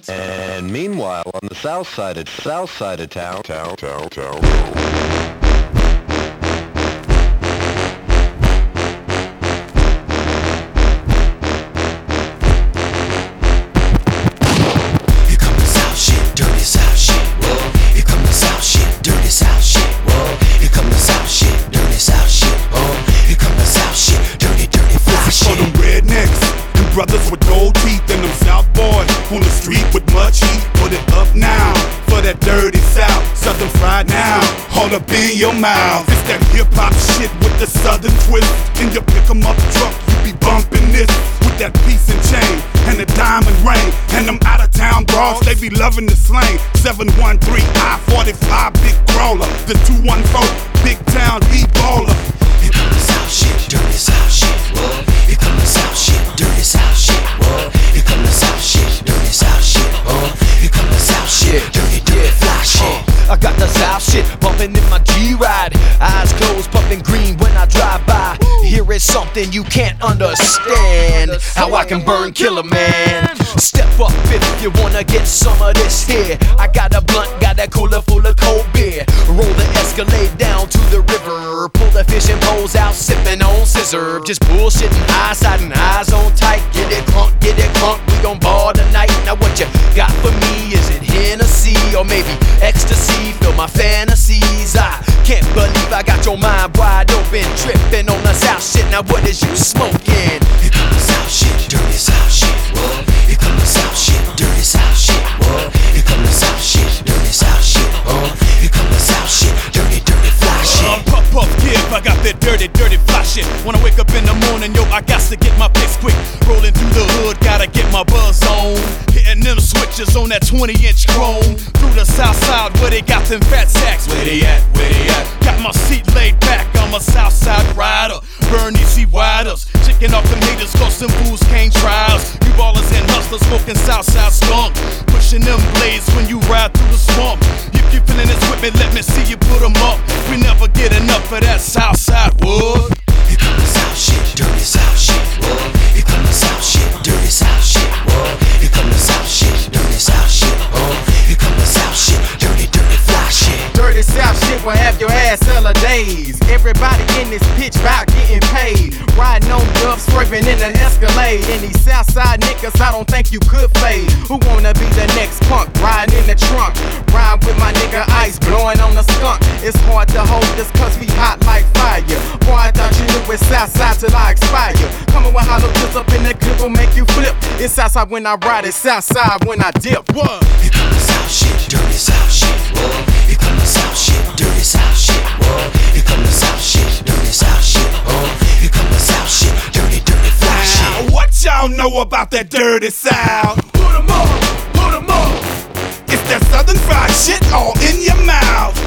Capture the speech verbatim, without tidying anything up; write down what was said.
beats. And meanwhile, on the south side of south side of town, town, town, town. Brothers with gold teeth and them South boys on the street with much heat. Put it up now for that dirty South. Southern fried now, all up in your mouth. It's that hip-hop shit with the Southern twist. In your pick-em-up truck, you be bumping this with that piece and chain and the diamond ring. And them out-of-town bras, they be loving the slang. seven one three I forty-five big crawler. The two one four big town B-baller. Here come the South shit, dirty South shit, what? Here come the South shit, dirty South shit, what? Here come the South shit, dirty South shit, uh. Here come the South shit, dirty, dirty fly shit. I got the South shit bumping in my G-Ride. Eyes closed, pumping green when I drive by. Here is something you can't understand, how I can burn Killer Man. Step up if you wanna get some of this here. I got a blunt, got that cooler full of cold beer. Roll the Escalade down to the river. Pull the fishing poles out, sipping on scissor. Just bullshitting, high side and eyes on tight. Get it crunk, get it crunk, we gon' ball tonight. Now what you got for me? Is it Hennessy or maybe ecstasy? Feel my fantasies. I can't believe I got your mind wide open, tripping on the South shit. Now what is you smoking? Here come the South shit, dirty South shit, what? Here come the South shit, dirty South shit, what? Here come the South shit, dirty South shit, uh. Here come the South shit, dirty, dirty fly shit. Uh, puff, puff, give, I got that dirty, dirty fly shit. When I wake up in the morning, yo, I got to get my piss quick. Rolling through the hood, gotta get my buzz on. Hitting them switches on that twenty inch chrome. Through the South side where they got them fat sacks. Where they at, where they at? Got my seat laid back, I'm a South side rider. Burn easy riders, checking off them haters cause them fools can't try us. You ballers and hustlers smoking Southside skunk, pushing them blades when you ride through the swamp. If you feeling this with me, let me see you put them up. We never get enough of that Southside wood. Here come the South shit, dirty South shit, what? Here come the South shit, dirty South shit, what? Here come the South shit, dirty South shit, uh. Here come the South shit, dirty, dirty fly shit. Dirty South shit will have your ass hella days. Everybody in this pitch bout getting paid. Riding on dubs, scraping in an Escalade. And these Southside niggas, I don't think you could fade. Who wanna be the next punk? Riding in the trunk. Ride with my nigga Ice, blowing on the skunk. It's hard to hold us cause we hot like fire. Boy, I thought you knew it's Southside till I expire. Coming with hollow tips up in the clip will make you flip. It's Southside when I ride, it's Southside when I dip. What? Here come the South shit, dirty South shit, what? Here come the South shit, dirty South shit, what? Here come the South shit, dirty South shit, uh. Here come the South shit, dirty, dirty fly shit. Now, what y'all know about that dirty South? Put 'em on, put 'em on. It's that Southern fried shit all in your mouth.